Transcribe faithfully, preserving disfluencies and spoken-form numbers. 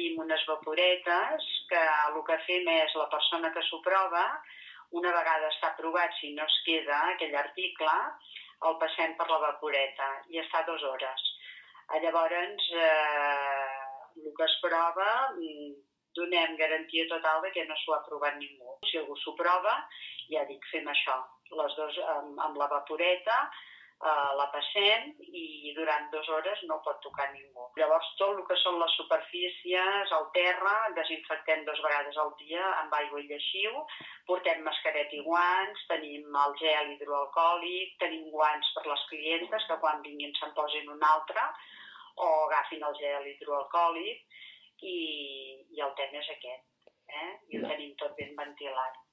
tenim unes vaporetes que el que fem és la persona que s'ho prova, una vegada està aprovat, si no es queda aquell article, el passem per la vaporeta i està dues hores. Llavors, eh, el que es prova, donem garantia total de que no s'ho ha provat ningú. Si algú s'ho prova, ja dic, fem això, les dues amb, amb la vaporeta, Uh, la passem i durant dues hores no pot tocar ningú. Llavors tot el que són les superfícies, el terra, desinfectem dues vegades al dia amb aigua i lleixiu, portem mascareta i guants, tenim el gel hidroalcohòlic, tenim guants per les clientes que quan vinguin se'n posin un altre o agafin el gel hidroalcohòlic i, i el tema és aquest, eh? I ho tenim tot ben ventilat.